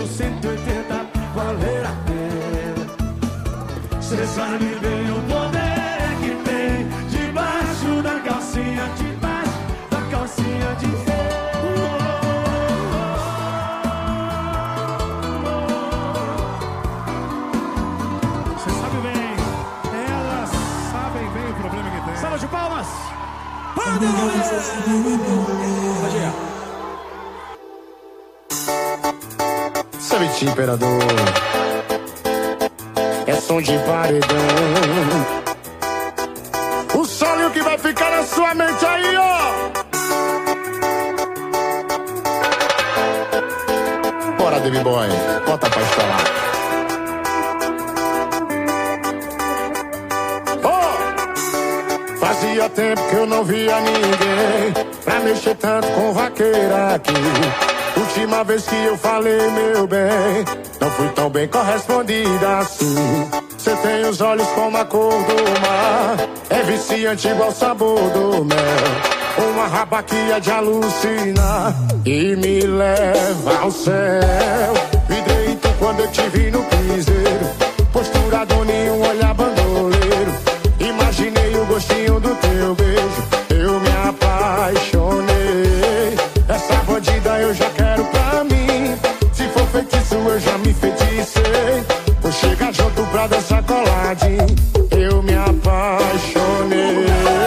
o 180 valer a pena. Cê sabe bem o poder que tem debaixo da calcinha, debaixo da calcinha de Cê sabe bem, elas sabem bem o problema que tem. Salva de palmas! Sabe, imperador, é som de paredão. O solo que vai ficar na sua mente aí, ó. Bora, David Boy, bota pra estourar. Fazia tempo que eu não via ninguém pra mexer tanto com vaqueira aqui. Última vez que eu falei, meu bem, não fui tão bem correspondida assim. Cê tem os olhos como a cor do mar, é viciante igual o sabor do mel. Uma rabaquia de alucinar e me leva ao céu. Vidrei então quando eu te vi no piseiro, postura dona e um olhar bandoleiro. Imaginei o gostinho do teu beijo, eu me apaixonei. Essa bandida eu já quero pra mim, se for feitiço eu já me feticei. Vou chegar junto pra dançar coladinho, eu me apaixonei.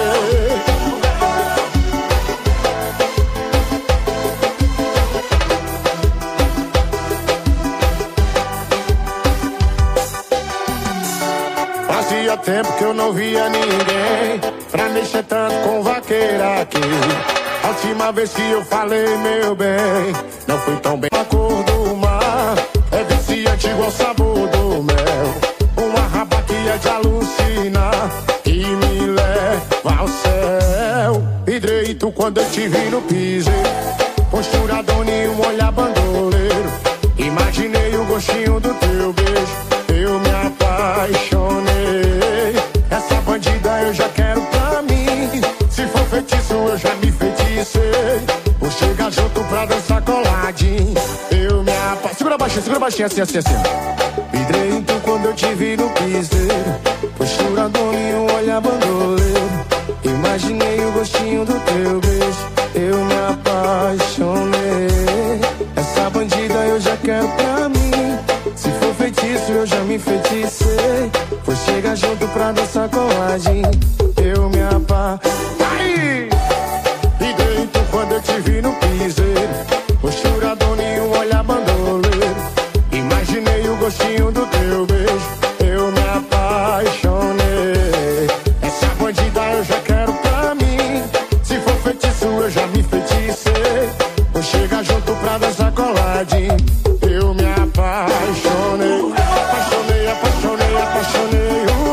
Fazia tempo que eu não via ninguém pra mexer tanto com vaqueira aqui. A última vez que eu falei, meu bem, não fui tão bem. A cor do mar é viciante igual o sabor do mel. Uma rabaquia de alucinar e me leva ao céu. Vidrei tu quando eu te vi no piseiro, postura dona e um olhar bandoleiro. Imaginei o gostinho do teu beijo, eu me apaixonei. Essa bandida eu já quero pra mim, se for feitiço eu já me feticei. Vou chegar junto pra dançar coladinho, eu me apaixonei. Segura baixinho, assim, assim, assim. Vidrei então quando eu te vi no piseiro, postura dona e um olhar bandoleiro. Imaginei o gostinho do teu beijo, eu me apaixonei. Essa bandida eu já quero pra mim, se for feitiço eu já me feticei. Vou chegar junto pra dançar coladinho, eu me apaixonei. E dentro quando eu te vi no piseiro, postura dona e um olhar bandoleiro. Imaginei o gostinho do teu beijo, eu me apaixonei. Essa bandida eu já quero pra mim, se for feitiço eu já me feticei. Vou chegar junto pra dançar coladinho, eu me apaixonei. Apaixonei, apaixonei, apaixonei.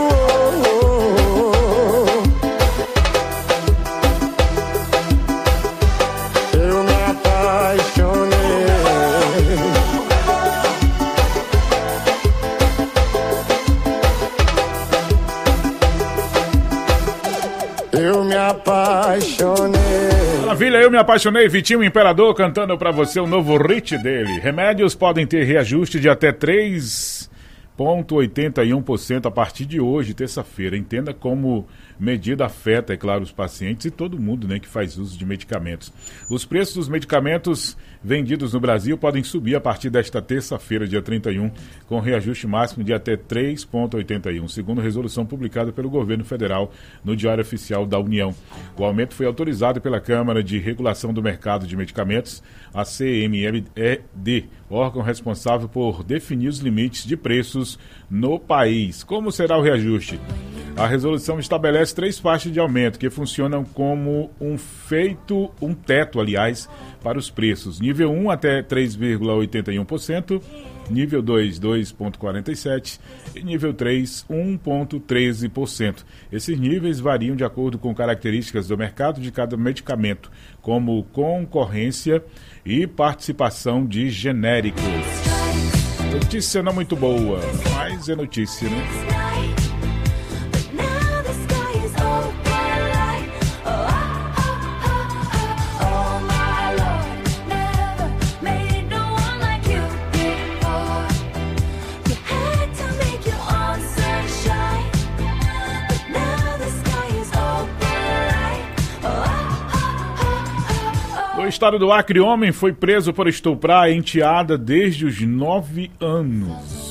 Eu me apaixonei. Eu me apaixonei. Maravilha, eu me apaixonei. Vitinho Imperador cantando pra você o novo hit dele. Remédios podem ter reajuste de até 3,81% a partir de hoje, terça-feira. Entenda como medida afeta, é claro, os pacientes e todo mundo, né, que faz uso de medicamentos. Os preços dos medicamentos vendidos no Brasil podem subir a partir desta terça-feira, dia 31, com reajuste máximo de até 3,81%, segundo resolução publicada pelo governo federal no Diário Oficial da União. O aumento foi autorizado pela Câmara de Regulação do Mercado de Medicamentos, a CMED, órgão responsável por definir os limites de preços no país. Como será o reajuste? A resolução estabelece 3 faixas de aumento que funcionam como um teto, para os preços. Nível 1 até 3,81%, nível 2, 2,47% e nível 3, 1,13%. Esses níveis variam de acordo com características do mercado de cada medicamento, como concorrência e participação de genéricos. Notícia não muito boa, mas é notícia, né? estado do Acre, homem foi preso por estuprar a enteada desde os 9 anos.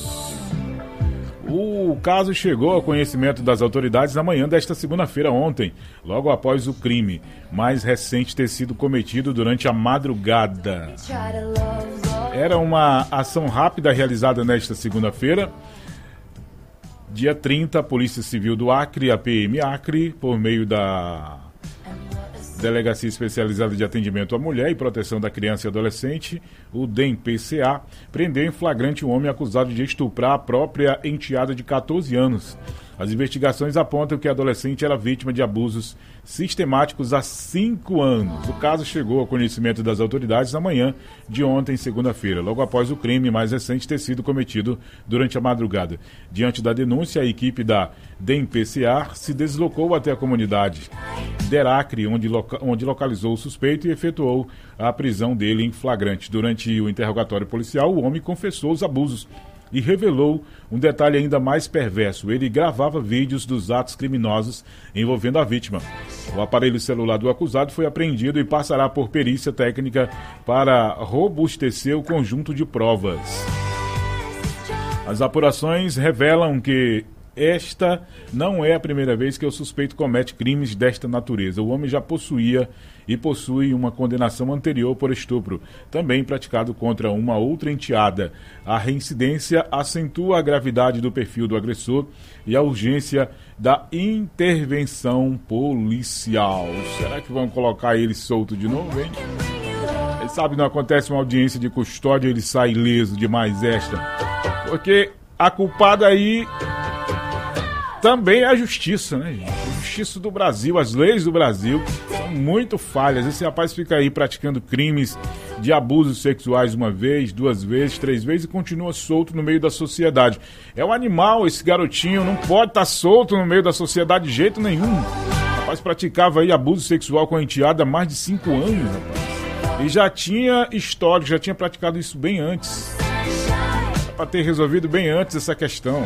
O caso chegou ao conhecimento das autoridades na manhã desta segunda-feira ontem, logo após o crime mais recente ter sido cometido durante a madrugada. Era uma ação rápida realizada nesta segunda-feira. Dia 30, a Polícia Civil do Acre, a PM Acre, por meio da Delegacia Especializada de Atendimento à Mulher e Proteção da Criança e Adolescente, o DEM-PCA, prendeu em flagrante um homem acusado de estuprar a própria enteada de 14 anos. As investigações apontam que a adolescente era vítima de abusos sistemáticos há 5 anos. O caso chegou ao conhecimento das autoridades na manhã de ontem, segunda-feira, logo após o crime mais recente ter sido cometido durante a madrugada. Diante da denúncia, a equipe da DEM-PCA se deslocou até a comunidade Deracre, onde localizou o suspeito e efetuou a prisão dele em flagrante. Durante o interrogatório policial, o homem confessou os abusos e revelou um detalhe ainda mais perverso. Ele gravava vídeos dos atos criminosos envolvendo a vítima. O aparelho celular do acusado foi apreendido e passará por perícia técnica para robustecer o conjunto de provas. As apurações revelam que esta não é a primeira vez que o suspeito comete crimes desta natureza. O homem já possuía e possui uma condenação anterior por estupro, também praticado contra uma outra enteada. A reincidência acentua a gravidade do perfil do agressor e a urgência da intervenção policial. Será que vão colocar ele solto de novo, hein? Ele sabe, não acontece uma audiência de custódia, ele sai ileso demais esta. Porque a culpada aí também é a justiça, né, gente? A justiça do Brasil, as leis do Brasil são muito falhas. Esse rapaz fica aí praticando crimes de abusos sexuais uma vez, 2 vezes, 3 vezes e continua solto no meio da sociedade. É um animal esse garotinho, não pode estar solto no meio da sociedade de jeito nenhum. O rapaz praticava aí abuso sexual com a enteada há mais de 5 anos, rapaz. E já tinha histórico, já tinha praticado isso bem antes. Era pra ter resolvido bem antes essa questão.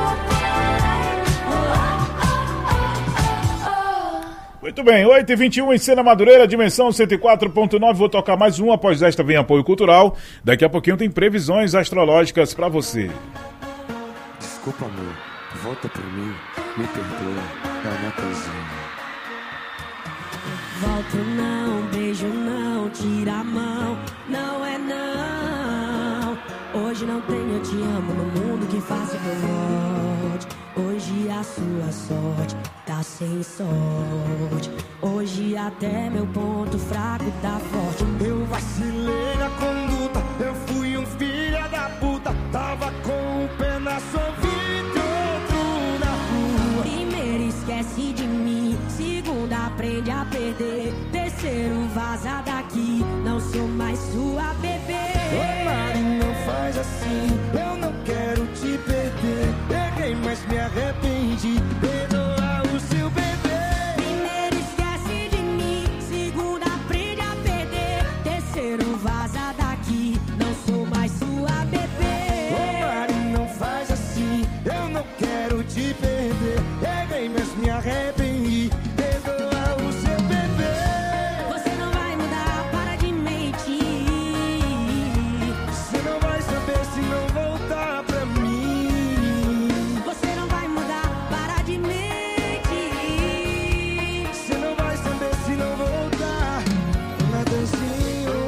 Muito bem, 8h21 em Sena Madureira, dimensão 104.9. Vou tocar mais um, após esta vem apoio cultural. Daqui a pouquinho tem previsões astrológicas pra você. Desculpa, amor, volta por mim, me perdoa, é Natanzinho. Volto não, beijo não, tira a mão, não é não. Hoje não tem eu te amo no mundo que faça que eu volte. Hoje a sua sorte tá sem sorte. Hoje até meu ponto fraco tá forte. Eu vacilei na conduta, eu fui um filho da puta. Tava com o pé na sua vida e outro na rua. Primeiro esquece de mim, segundo aprende a perder. Terceiro vaza daqui, não sou mais sua bebê. Ô Mari, não faz assim, eu não quero te perder. Errei, mas me arrependi, perdoa o seu bebê. Primeiro esquece de mim, segundo aprende a perder. Terceiro vaza daqui, não sou mais sua bebê. Ô Mari, não faz assim, eu não quero te perder. Errei, mas me arrependi, perdoa o seu bebê. Você não vai mudar, para de mentir. Você não vai saber se não voltar pra mim. Você não vai mudar, para de mentir. Você não vai saber se não voltar. Natanzinho.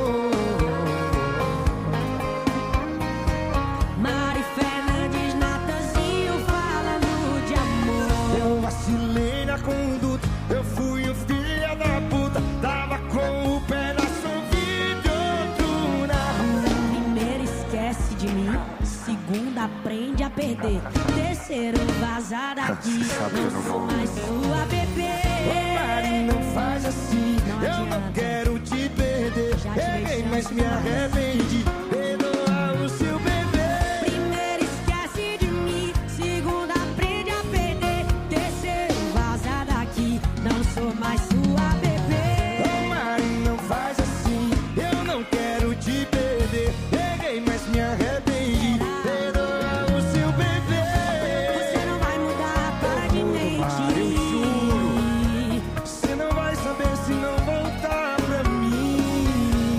Mari Fernandes, Natanzinho, falando de amor. Eu vacilei na conduta, eu fui um filho da puta. Tava com o pé na sua vida e outro na rua. Primeiro esquece de mim, segundo aprende a perder. Terceiro vaza daqui, não sou mais sua bebê. Ô Mari, não faz assim, Não eu não adianta. quero te perder. Já te Errei, deixamos mas me demais. arrependi, perdoa o seu bebê. Primeiro esquece de mim, segundo aprende a perder. Terceiro vaza daqui, não sou mais sua bebê. Ô Mari, não faz assim, eu não quero te perder. Errei, mas me arrependi, perdoa o seu bebê. Você não vai mudar, para de mentir. Você não vai saber se não voltar pra mim.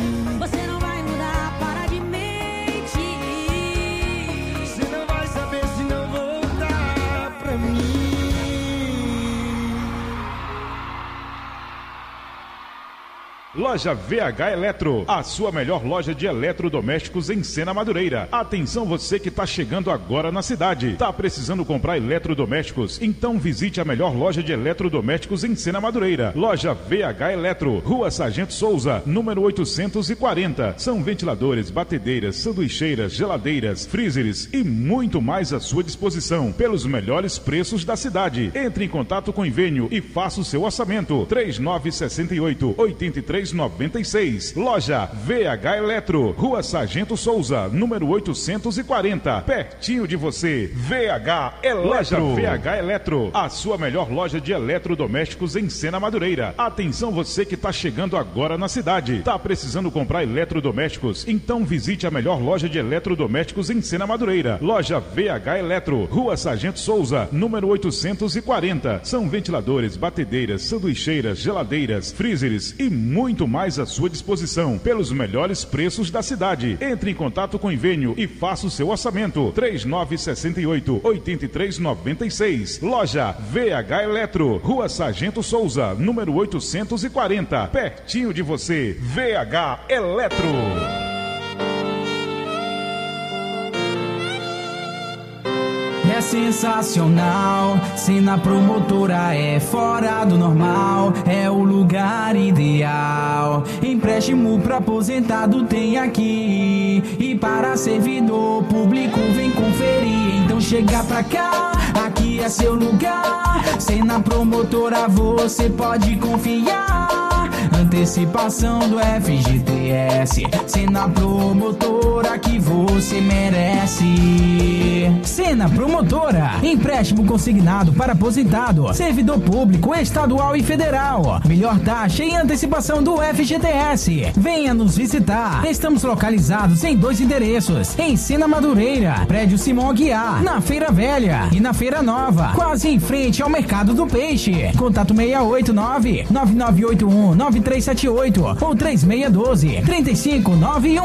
Loja VH Eletro, a sua melhor loja de eletrodomésticos em Sena Madureira. Atenção você que está chegando agora na cidade. Tá precisando comprar eletrodomésticos? Então visite a melhor loja de eletrodomésticos em Sena Madureira. Loja VH Eletro, Rua Sargento Souza, número 840. São ventiladores, batedeiras, sanduicheiras, geladeiras, freezers e muito mais à sua disposição, pelos melhores preços da cidade. Entre em contato com o Invênio e faça o seu orçamento. 3968-8396. Loja VH Eletro, Rua Sargento Souza, número 840, pertinho de você. VH Eletro. Loja VH Eletro, a sua melhor loja de eletrodomésticos em Sena Madureira. Atenção você que está chegando agora na cidade. Tá precisando comprar eletrodomésticos? Então visite a melhor loja de eletrodomésticos em Sena Madureira. Loja VH Eletro, Rua Sargento Souza, número 840. São ventiladores, batedeiras, sanduicheiras, geladeiras, freezers e muito mais à sua disposição, pelos melhores preços da cidade. Entre em contato com o Invênio e faça o seu orçamento. 3968-8396. Loja VH Eletro, Rua Sargento Souza, número 840, pertinho de você. VH Eletro. É sensacional, Sena Promotora é fora do normal, é o lugar ideal. Empréstimo pra aposentado tem aqui, e para servidor público vem conferir. Então chega pra cá, aqui é seu lugar. Sena Promotora você pode confiar. Antecipação do FGTS, Sena Promotora que você merece. Sena Promotora, empréstimo consignado para aposentado, servidor público estadual e federal. Melhor taxa e antecipação do FGTS. Venha nos visitar. Estamos localizados em 2 endereços, em Sena Madureira, prédio Simão Aguiar, na Feira Velha e na Feira Nova, quase em frente ao Mercado do Peixe. Contato 689-9981-9378 ou 3612-3591.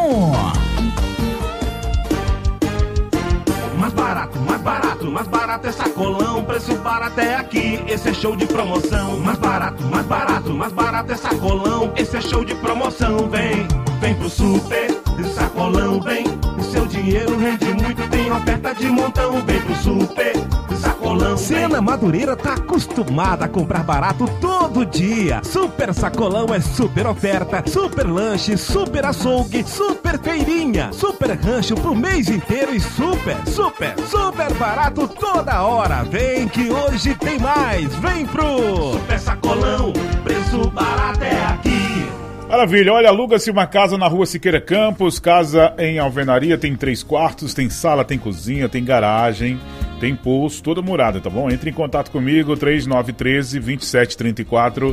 Mais barato é sacolão, preço barato é aqui, esse é show de promoção. Mais barato é sacolão, esse é show de promoção. Vem pro super, sacolão, vem, o seu dinheiro rende muito, tem oferta de montão. Vem pro super, sacolão. Sena Madureira tá acostumada a comprar barato todo dia. Super sacolão é super oferta, super lanche, super açougue, super feirinha, super rancho pro mês inteiro e super barato toda hora. Vem que hoje tem mais, vem pro Super Sacolão, preço barato é aqui. Maravilha, olha, aluga-se uma casa na Rua Siqueira Campos, casa em alvenaria, tem 3 quartos, tem sala, tem cozinha, tem garagem, tem poço, toda morada, tá bom? Entre em contato comigo, 3913-2734,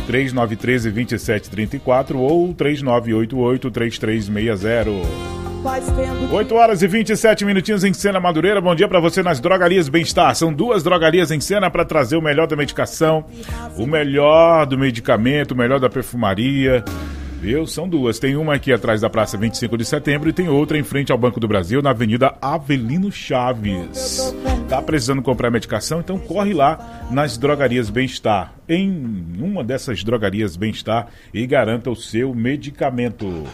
3913-2734 ou 3988-3360. 8 horas e 27 minutinhos em Sena Madureira. Bom dia pra você nas Drogarias Bem-Estar. São 2 drogarias em Sena para trazer o melhor da medicação, o melhor do medicamento, o melhor da perfumaria. Viu? São 2. Tem uma aqui atrás da Praça 25 de Setembro e tem outra em frente ao Banco do Brasil, na Avenida Avelino Chaves. Tá precisando comprar medicação? Então corre lá nas Drogarias Bem-Estar, em uma dessas Drogarias Bem-Estar, e garanta o seu medicamento.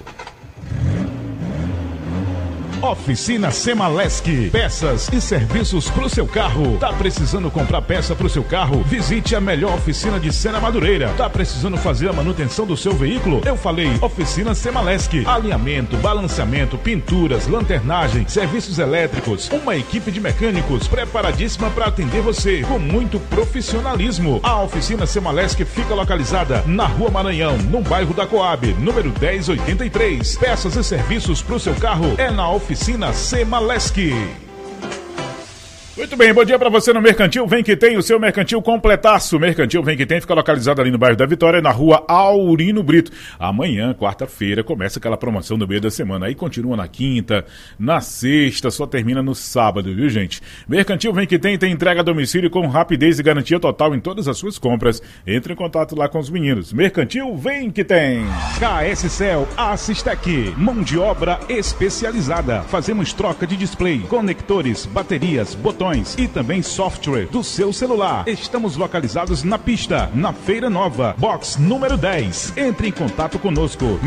Oficina Semalesc, peças e serviços pro seu carro. Tá precisando comprar peça pro seu carro? Visite a melhor oficina de Sena Madureira. Tá precisando fazer a manutenção do seu veículo? Eu falei, Oficina Semalesc. Alinhamento, balanceamento, pinturas, lanternagem, serviços elétricos. Uma equipe de mecânicos preparadíssima para atender você com muito profissionalismo. A Oficina Semalesc fica localizada na Rua Maranhão, no bairro da Coab, número 1083. Peças e serviços pro seu carro é na Oficina Semalesc. Muito bem, bom dia pra você no Mercantil Vem Que Tem, o seu mercantil completaço. Mercantil Vem Que Tem fica localizado ali no bairro da Vitória, na Rua Aurino Brito. Amanhã, quarta-feira, começa aquela promoção do meio da semana. Aí continua na quinta, na sexta, só termina no sábado, viu, gente? Mercantil Vem Que tem entrega a domicílio com rapidez e garantia total em todas as suas compras. Entre em contato lá com os meninos. Mercantil Vem Que Tem. KSCel Assistec, mão de obra especializada. Fazemos troca de display, conectores, baterias, botões, opções e também software do seu celular. Estamos localizados na pista, na Feira Nova, box número 10. Entre em contato conosco,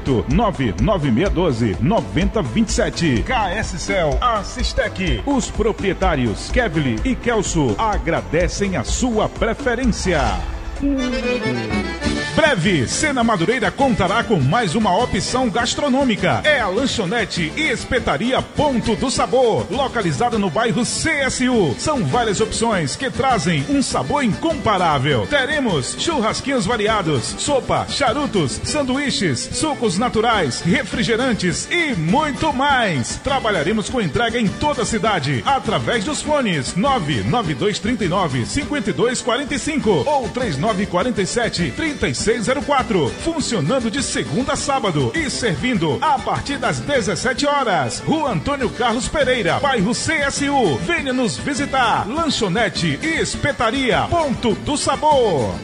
68996129027. KSCell Assistec. Os proprietários Kevly e Kelso agradecem a sua preferência. Breve, Sena Madureira contará com mais uma opção gastronômica. É a lanchonete e espetaria Ponto do Sabor, localizada no bairro CSU. São várias opções que trazem um sabor incomparável. Teremos churrasquinhos variados, sopa, charutos, sanduíches, sucos naturais, refrigerantes e muito mais. Trabalharemos com entrega em toda a cidade, através dos fones 99239-5245 ou 3947-3604, funcionando de segunda a sábado e servindo a partir das 17 horas. Rua Antônio Carlos Pereira, bairro CSU. Venha nos visitar. Lanchonete e espetaria Ponto do Sabor.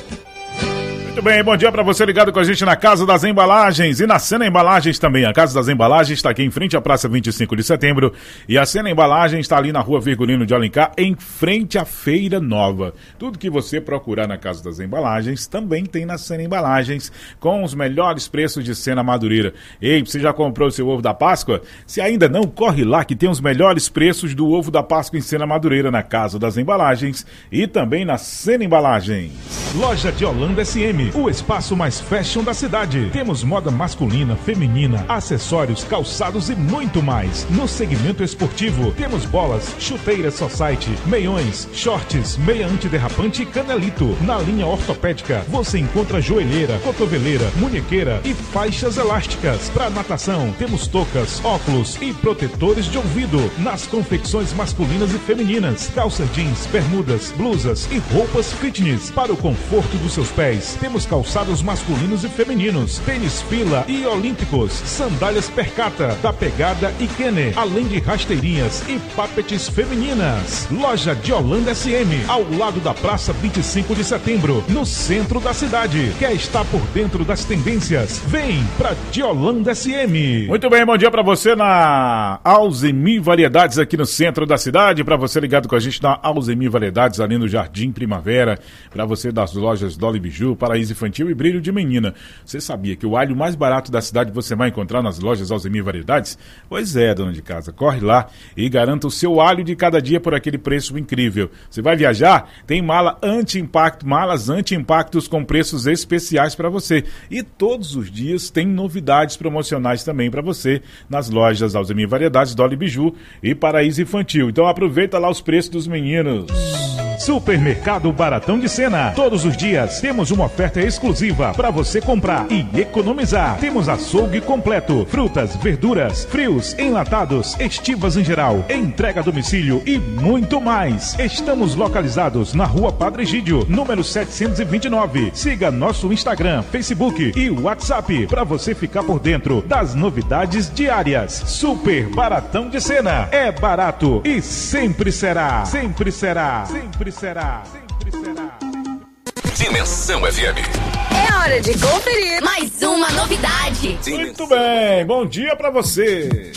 Muito bem, bom dia para você ligado com a gente na Casa das Embalagens e na Sena Embalagens também. A Casa das Embalagens está aqui em frente à Praça 25 de Setembro e a Sena Embalagens está ali na Rua Virgulino de Alencar, em frente à Feira Nova. Tudo que você procurar na Casa das Embalagens também tem na Sena Embalagens, com os melhores preços de Sena Madureira. Ei, você já comprou o seu ovo da Páscoa? Se ainda não, corre lá que tem os melhores preços do ovo da Páscoa em Sena Madureira na Casa das Embalagens e também na Sena Embalagens. Loja de Holanda SM, o espaço mais fashion da cidade. Temos moda masculina, feminina, acessórios, calçados e muito mais. No segmento esportivo, temos bolas, chuteiras society, meiões, shorts, meia antiderrapante e canelito. Na linha ortopédica, você encontra joelheira, cotoveleira, munhequeira e faixas elásticas. Para natação, temos toucas, óculos e protetores de ouvido. Nas confecções masculinas e femininas, calça jeans, bermudas, blusas e roupas fitness. Para o conforto dos seus pés, temos calçados masculinos e femininos, tênis fila e olímpicos, sandálias Percata, da Pegada e Kenner, além de rasteirinhas e papetes femininas. Loja de Holanda SM, ao lado da Praça 25 de Setembro, no centro da cidade. Quer estar por dentro das tendências? Vem pra de Holanda SM. Muito bem, bom dia pra você na Alzemi Variedades aqui no centro da cidade, pra você ligado com a gente na Alzemi Variedades ali no Jardim Primavera, pra você das lojas Dolly Biju, Paraíso Infantil e Brilho de Menina. Você sabia que o alho mais barato da cidade você vai encontrar nas lojas Alzemi Variedades? Pois é, dona de casa, corre lá e garanta o seu alho de cada dia por aquele preço incrível. Você vai viajar? Tem malas anti-impactos com preços especiais para você. E todos os dias tem novidades promocionais também para você nas lojas Alzemi Variedades, Dolly Biju e Paraíso Infantil. Então aproveita lá os preços dos meninos. Supermercado Baratão de Sena. Todos os dias temos uma oferta exclusiva para você comprar e economizar. Temos açougue completo, frutas, verduras, frios, enlatados, estivas em geral, entrega a domicílio e muito mais. Estamos localizados na Rua Padre Egídio, número 729. Siga nosso Instagram, Facebook e WhatsApp para você ficar por dentro das novidades diárias. Super Baratão de Sena. É barato e sempre será. Sempre será. Sempre será. Sempre será. Dimensão FM. É hora de conferir mais uma novidade. Muito bem, bom dia pra você.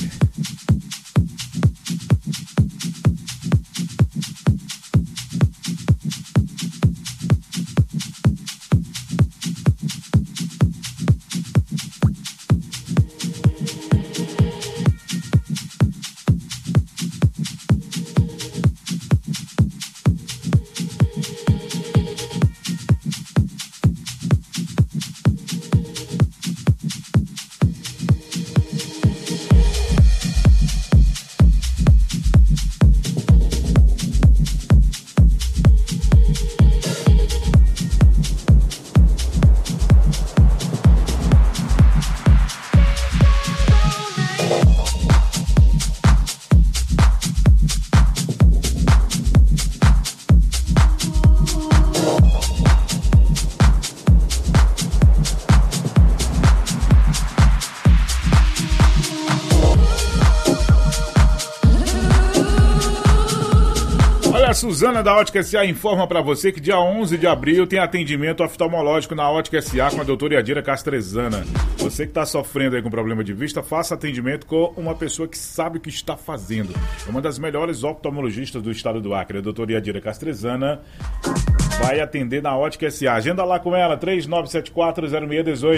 Suzana da Ótica SA informa para você que dia 11 de abril tem atendimento oftalmológico na Ótica SA com a doutora Yadira Castrezana. Você que está sofrendo aí com problema de vista, faça atendimento com uma pessoa que sabe o que está fazendo. É uma das melhores oftalmologistas do estado do Acre, a doutora Yadira Castrezana. Vai atender na Ótica SA. Agenda lá com ela, 39740618.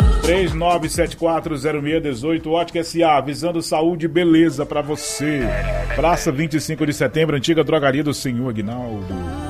39740618. Ótica SA, visando saúde e beleza pra você. Praça 25 de setembro, antiga drogaria do senhor Aguinaldo.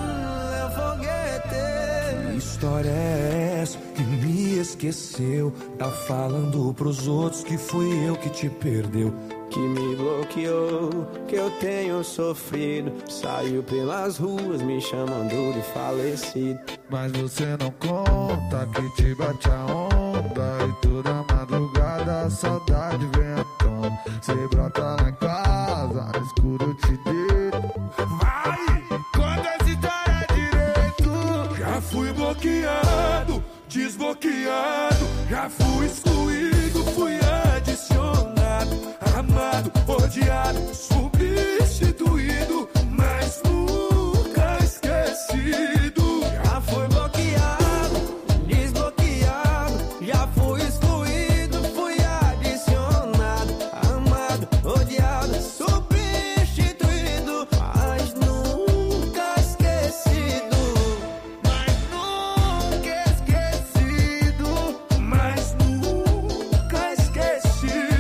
Que história é essa que me esqueceu? Tá falando pros outros que fui eu que te perdeu. Que me bloqueou, que eu tenho sofrido. Saiu pelas ruas me chamando de falecido. Mas você não conta que te bate a onda. E toda madrugada a saudade vem à tona. Você brota lá em casa, no escuro eu te deito. Vai, conta essa história direito. Já fui bloqueado, desbloqueado. Já fui excluído, fui adicionado. Amado, odiado, substituído, mas nunca esquecido. Já foi bloqueado, desbloqueado, já fui excluído, fui adicionado. Amado, odiado, substituído, mas nunca esquecido. Mas nunca esquecido, mas nunca esquecido.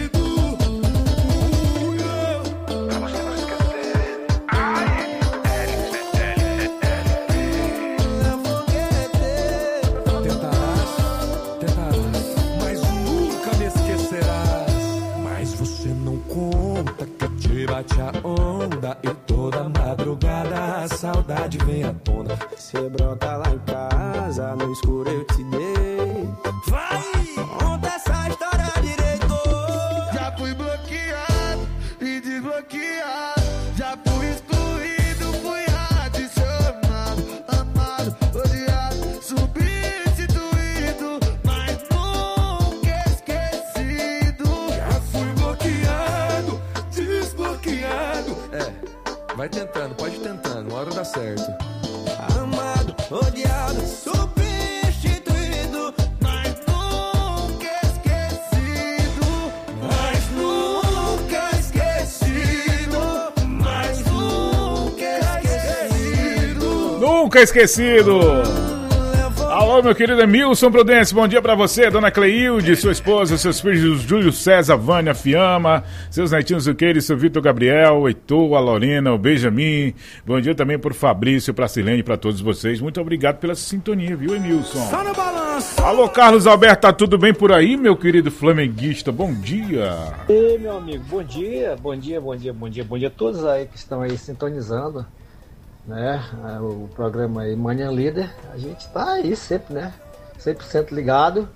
Bate a onda e toda madrugada a saudade vem à tona. Cê brota lá em casa, no escuro eu te dei. Vai! Conta essa história direito. Já fui bloqueado e desbloqueado. Já fui excluído, fui adicionado. Amado, odiado, substituído, mas nunca esquecido. Já fui bloqueado, desbloqueado. Vai tentando, pode ir tentando, uma hora dá certo. Amado, odiado, substituído, mas nunca esquecido. Mas nunca esquecido. Mas nunca esquecido. Nunca esquecido! Alô, meu querido Emilson Prudêncio, bom dia pra você, dona Cleilde, sua esposa, seus filhos Júlio César, Vânia, Fiamma, seus netinhos Zuqueire, seu Vitor Gabriel, o Heitor, a Lorena, o Benjamin. Bom dia também pro Fabrício, pra Silene, pra todos vocês. Muito obrigado pela sintonia, viu, Emilson? Só no balanço. Alô, Carlos Alberto, tá tudo bem por aí, meu querido flamenguista? Bom dia. Ei, meu amigo, bom dia a todos aí que estão aí sintonizando, né, o programa aí Manhã Líder. A gente tá aí sempre, né, 100% ligado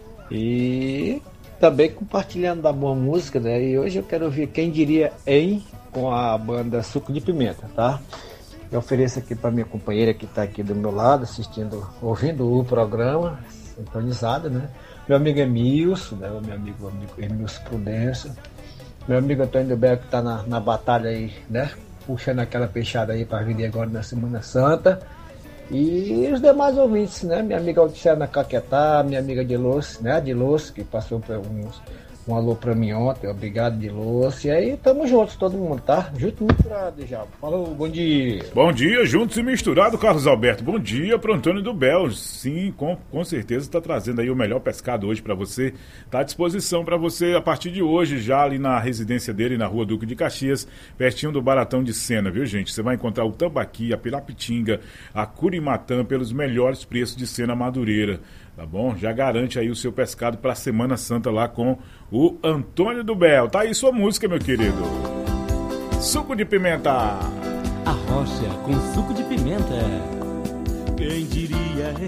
e também compartilhando da boa música, né, e hoje eu quero ouvir Quem Diria Hein com a banda Suco de Pimenta, tá? Eu ofereço aqui para minha companheira que tá aqui do meu lado, ouvindo o programa, sintonizada, né, meu amigo Emilson, né, meu amigo Emilson Prudêncio, meu amigo Antônio do Beco que tá na batalha aí, né, puxando aquela peixada aí para vir agora na Semana Santa. E os demais ouvintes, né? Minha amiga Luciana Caquetá, minha amiga Diloce, né? Diloce, que passou um alô pra mim ontem. Obrigado, Diloce. E aí, tamo juntos, todo mundo, tá? Junto e misturado já. Falou, bom dia. Bom dia, juntos e misturado, Carlos Alberto. Bom dia pro Antônio do Bel. Sim, com certeza tá trazendo aí o melhor pescado hoje pra você. Tá à disposição pra você a partir de hoje, já ali na residência dele, na Rua Duque de Caxias, pertinho do Baratão de Sena, viu, gente? Você vai encontrar o tambaqui, a pirapitinga, a curimatã pelos melhores preços de Sena Madureira. Tá bom? Já garante aí o seu pescado pra Semana Santa lá com o Antônio do Bel. Tá aí sua música, meu querido. Suco de pimenta. A rocha com suco de pimenta. Quem diria, hein?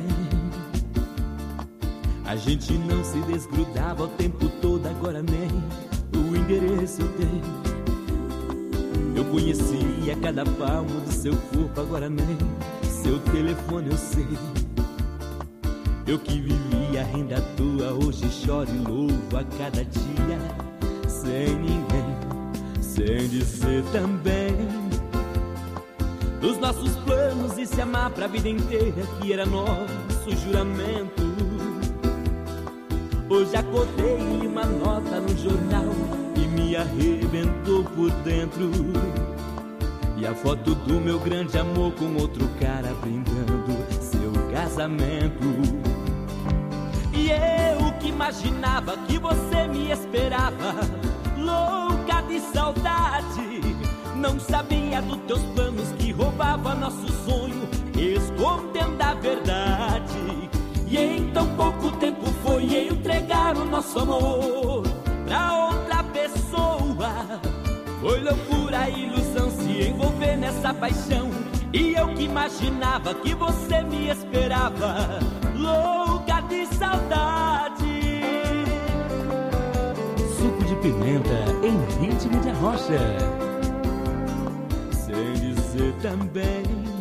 A gente não se desgrudava o tempo todo, agora nem o endereço eu tenho. Eu conhecia cada palmo do seu corpo, agora nem seu telefone eu sei. Eu que vivia rindo à toa, hoje choro e louvo a cada dia. Sem ninguém, sem dizer também dos nossos planos e se amar pra vida inteira, que era nosso juramento. Hoje acordei e uma nota no jornal e me arrebentou por dentro. E a foto do meu grande amor com outro cara brindando seu casamento. E eu que imaginava que você me esperava, louca de saudade, não sabia dos teus planos que roubava nosso sonho, escondendo a verdade. E em tão pouco tempo foi entregar o nosso amor pra outra pessoa. Foi loucura e ilusão se envolver nessa paixão. E eu que imaginava que você me esperava, louca de saudade. Suco de pimenta em ritmo de arrocha. Sem dizer também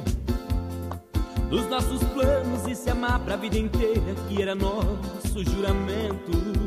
dos nossos planos e se amar pra vida inteira, que era nosso juramento.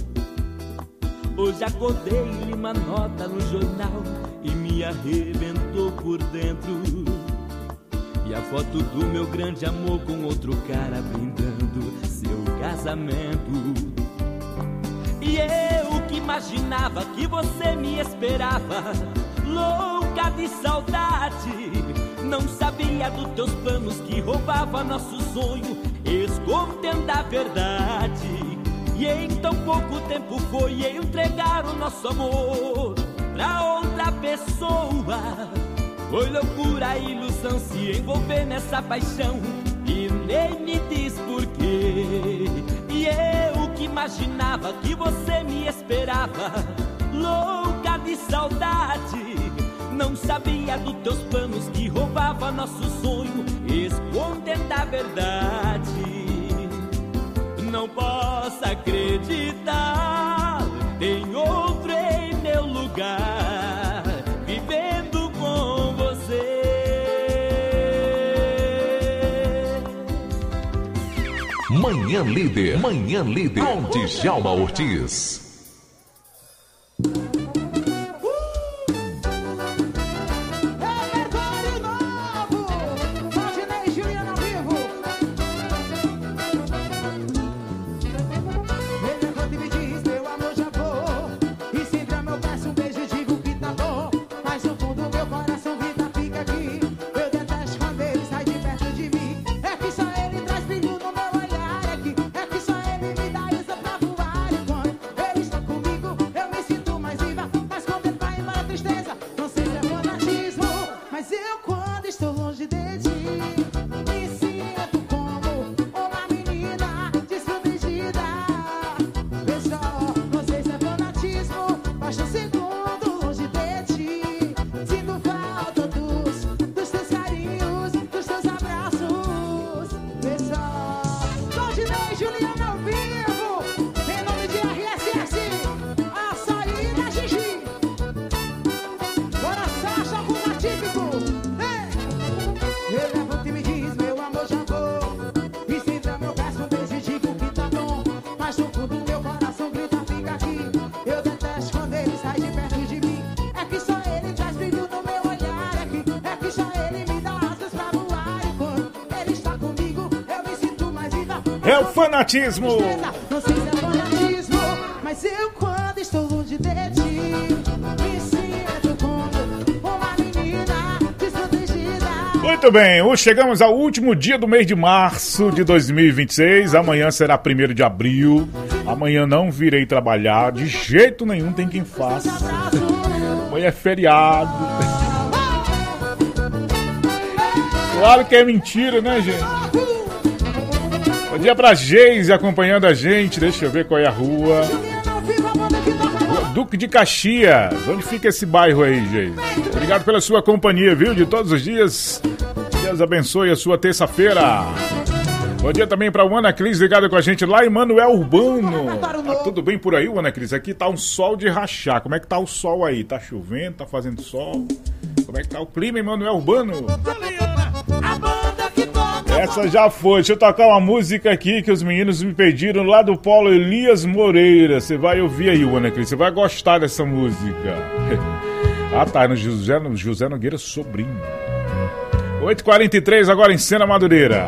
Hoje acordei e li uma nota no jornal e me arrebentou por dentro. E a foto do meu grande amor com outro cara brindando seu casamento. E eu que imaginava que você me esperava, louca de saudade, não sabia dos teus planos que roubava nosso sonho, escondendo a verdade. E em tão pouco tempo foi entregar o nosso amor pra outra pessoa. Foi loucura e ilusão se envolver nessa paixão e nem me diz porquê. E eu que imaginava que você me esperava, louca de saudade, não sabia dos teus planos que roubava nosso sonho, escondendo a verdade. Não posso acreditar, tem outro em meu lugar, vivendo com você. Manhã Líder, Manhã Líder, com Djalma Ortiz. É o fanatismo. Não sei se é fanatismo, mas eu quando estou longe de ti me sinto como uma menina desprotegida. Muito bem, chegamos ao último dia do mês de março de 2026. Amanhã será 1º de abril. Amanhã não virei trabalhar, de jeito nenhum, tem quem faça. Amanhã é feriado. Claro que é mentira, né, gente? Bom dia pra Geise acompanhando a gente. Deixa eu ver qual é a rua. Rua Duque de Caxias. Onde fica esse bairro aí, Geise? Obrigado pela sua companhia, viu? De todos os dias. Deus abençoe a sua terça-feira. Bom dia também pra Ana Cris, ligada com a gente lá em Manoel Urbano. Tá tudo bem por aí, Ana Cris? Aqui tá um sol de rachar. Como é que tá o sol aí? Tá chovendo? Tá fazendo sol? Como é que tá o clima em Manoel Urbano? Essa já foi. Deixa eu tocar uma música aqui que os meninos me pediram lá do Paulo Elias Moreira. Você vai ouvir aí, Ana Cris. Você vai gostar dessa música. Ah, tá. No José Nogueira Sobrinho. 8h43 agora em Sena Madureira.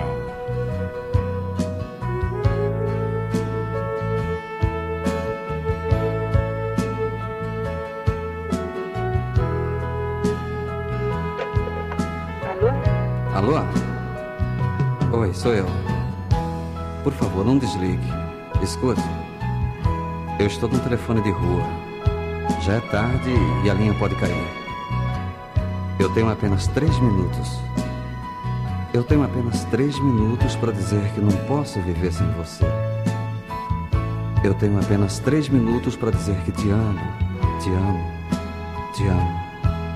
Alô? Oi, sou eu. Por favor, não desligue. Escute. Eu estou num telefone de rua. Já é tarde e a linha pode cair. Eu tenho apenas 3 minutos. Eu tenho apenas 3 minutos para dizer que não posso viver sem você. Eu tenho apenas 3 minutos para dizer que te amo, te amo, te amo.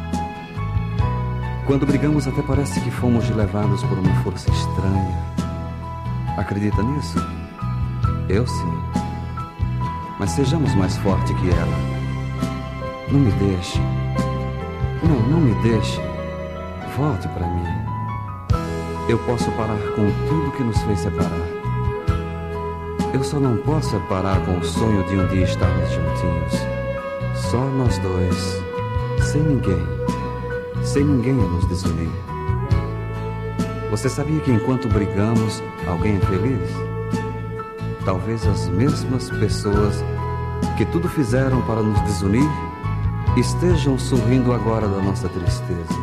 Quando brigamos até parece que fomos levados por uma força estranha. Acredita nisso? Eu sim. Mas sejamos mais fortes que ela. Não me deixe. Não me deixe. Volte para mim. Eu posso parar com tudo que nos fez separar. Eu só não posso parar com o sonho de um dia estarmos juntinhos. Só nós dois. Sem ninguém. Sem ninguém a nos desunir. Você sabia que enquanto brigamos, alguém é feliz? Talvez as mesmas pessoas que tudo fizeram para nos desunir estejam sorrindo agora da nossa tristeza.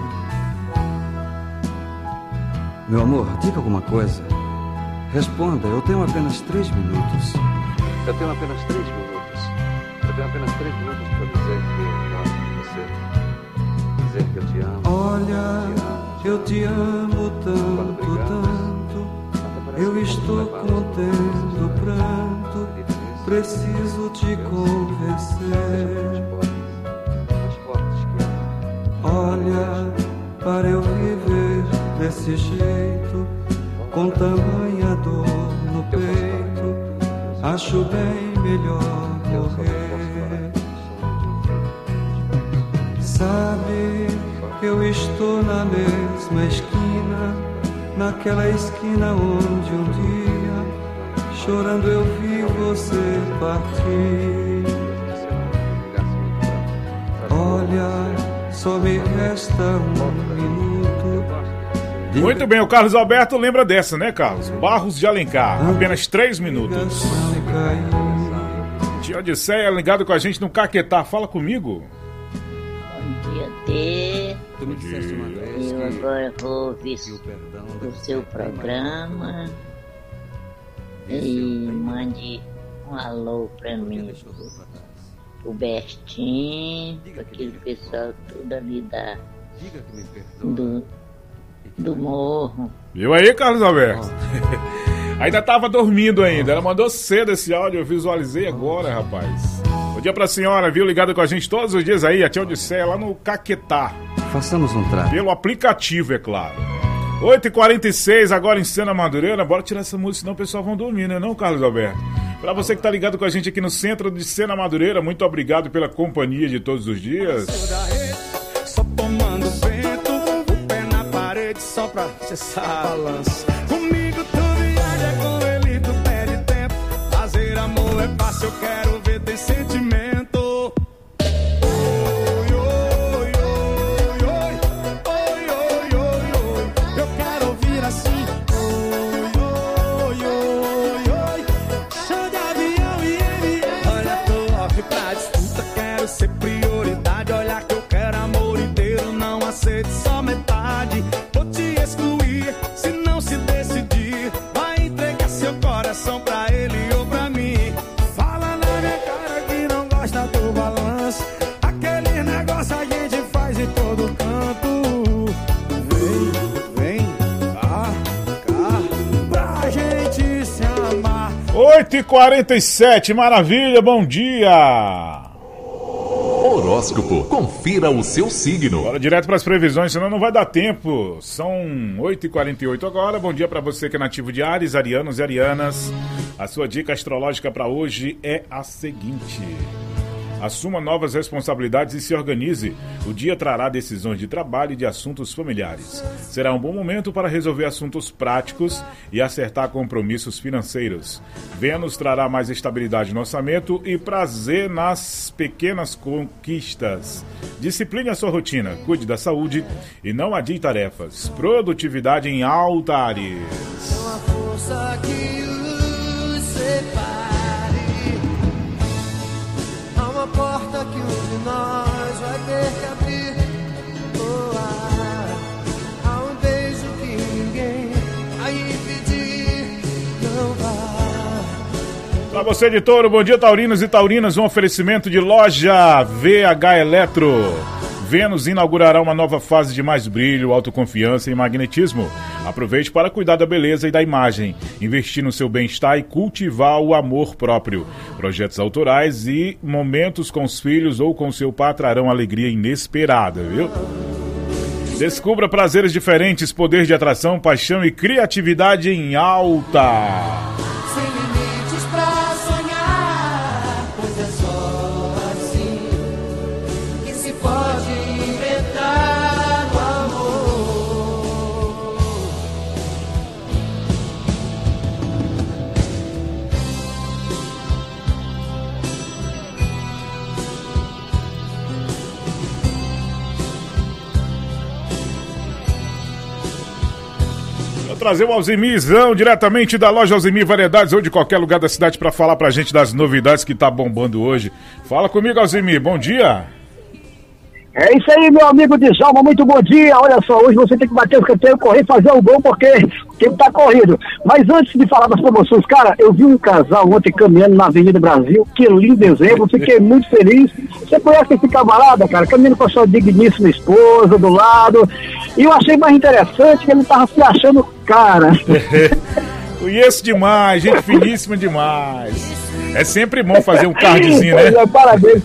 Meu amor, diga alguma coisa. Responda, eu tenho apenas 3 minutos. Eu tenho apenas 3 minutos. Eu tenho apenas 3 minutos para dizer que eu gosto de você. Dizer que eu te amo. Olha, eu te amo tanto, tanto. Eu estou contendo pranto. Preciso te convencer. Olha, para eu viver desse jeito, com tamanha dor no peito, acho bem melhor morrer. Sabe que eu estou na mesma esquina, naquela esquina onde um dia, chorando eu vi você partir. Olha, só me resta 1 minuto. Muito bem, o Carlos Alberto lembra dessa, né, Carlos? Barros de Alencar, apenas 3 minutos. Tia Odisseia ligado com a gente no Caquetá, fala comigo. Bom dia, Tê. Eu agora vou ouvir o seu programa e mande um alô pra mim, o Bertinho, para aquele pessoal tudo ali do morro. Viu aí, Carlos Alberto? Ainda tava dormindo ainda. Ela mandou cedo esse áudio, eu visualizei agora, rapaz. Bom dia pra senhora, viu? Ligada com a gente todos os dias aí, a Tia Odisseia lá no Caquetá. Façamos um trato. Pelo aplicativo, é claro. 8h46, agora em Sena Madureira. Bora tirar essa música, senão o pessoal vão dormir, né? Não, Carlos Alberto? Pra você que tá ligado com a gente aqui no centro de Sena Madureira, muito obrigado pela companhia de todos os dias. Só tomando vento, o pé na parede só pra cessar a balança. Comigo tu viaja, com ele tu perde tempo. Fazer amor é fácil, eu quero ver ter sentimento. Eu quero ouvir assim. Show de avião e olha, tô off pra disputa, quero ser prioridade. Olha que eu quero amor inteiro, não aceito só metade. Vou te excluir, se não se decidir. Vai entregar seu coração pra ele ou pra mim. Fala na minha cara que não gosta do balanço. Aquele negócio a gente faz em todo canto. Vem cá, pra gente se amar. 8h47, maravilha, bom dia! Horóscopo, confira o seu signo. Bora direto para as previsões, senão não vai dar tempo. São 8h48 agora. Bom dia para você que é nativo de Áries, arianos e arianas. A sua dica astrológica para hoje é a seguinte: Assuma novas responsabilidades e se organize. O dia trará decisões de trabalho e de assuntos familiares. Será um bom momento para resolver assuntos práticos e acertar compromissos financeiros. Vênus trará mais estabilidade no orçamento e prazer nas pequenas conquistas. Discipline a sua rotina, cuide da saúde e não adie tarefas. Produtividade em alta, Áries. Uma força que os separe. Há uma porta que um de nós vai ter que abrir. Há um beijo que ninguém vai impedir. Não vai. Para você de Touro, bom dia, taurinos e taurinas. Um oferecimento de loja VH Eletro. Vênus inaugurará uma nova fase de mais brilho, autoconfiança e magnetismo. Aproveite para cuidar da beleza e da imagem, investir no seu bem-estar e cultivar o amor próprio. Projetos autorais e momentos com os filhos ou com seu pai trarão alegria inesperada, viu? Descubra prazeres diferentes, poder de atração, paixão e criatividade em alta. Sem limites pra sonhar, pois é só assim que se pode inventar o amor. Vou trazer o Alzimirzão diretamente da loja Alzimir Variedades ou de qualquer lugar da cidade para falar pra gente das novidades que tá bombando hoje. Fala comigo, Alzimir, bom dia. É isso aí, meu amigo Djalma, muito bom dia. Olha só, hoje você tem que bater o escanteio, correr e fazer o gol, porque o tempo tá corrido. Mas antes de falar das promoções, cara, eu vi um casal ontem caminhando na Avenida Brasil, que lindo exemplo, fiquei muito feliz. Você conhece esse camarada, cara, caminhando com a sua digníssima esposa do lado, e eu achei mais interessante que ele tava se achando cara. Conheço demais, gente finíssima demais. É sempre bom fazer um cardzinho, né? Pois é, parabéns.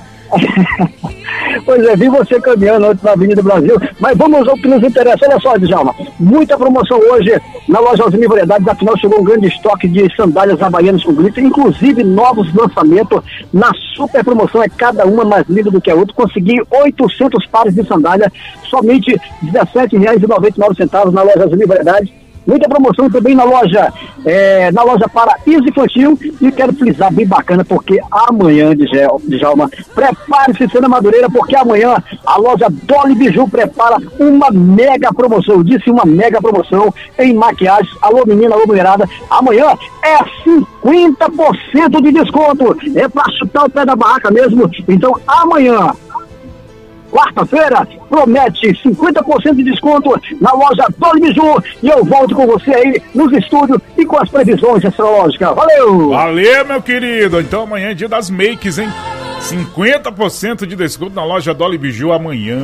Pois é, vi você caminhando ontem na Avenida Brasil, mas vamos ao que nos interessa. Olha só, Djalma, muita promoção hoje na loja Alzimir Variedades, afinal chegou um grande estoque de sandálias havaianas com glitter, inclusive novos lançamentos na super promoção, é cada uma mais linda do que a outra. Consegui 800 pares de sandália, somente R$17,99 na loja Alzimir Variedades. Muita promoção também na loja para Piso Infantil, e quero frisar bem bacana, porque amanhã, Djalma, prepare-se, Sena Madureira, porque amanhã a loja Dolly Biju prepara uma mega promoção. Eu disse uma mega promoção em maquiagem. Alô menina, alô mulherada, amanhã é 50% de desconto, é pra chutar o pé da barraca mesmo. Então amanhã, quarta-feira, promete 50% de desconto na loja Dolly Biju, e eu volto com você aí nos estúdios e com as previsões astrológicas. Valeu! Valeu, meu querido! Então amanhã é dia das makes, hein? 50% de desconto na loja Dolly Biju amanhã.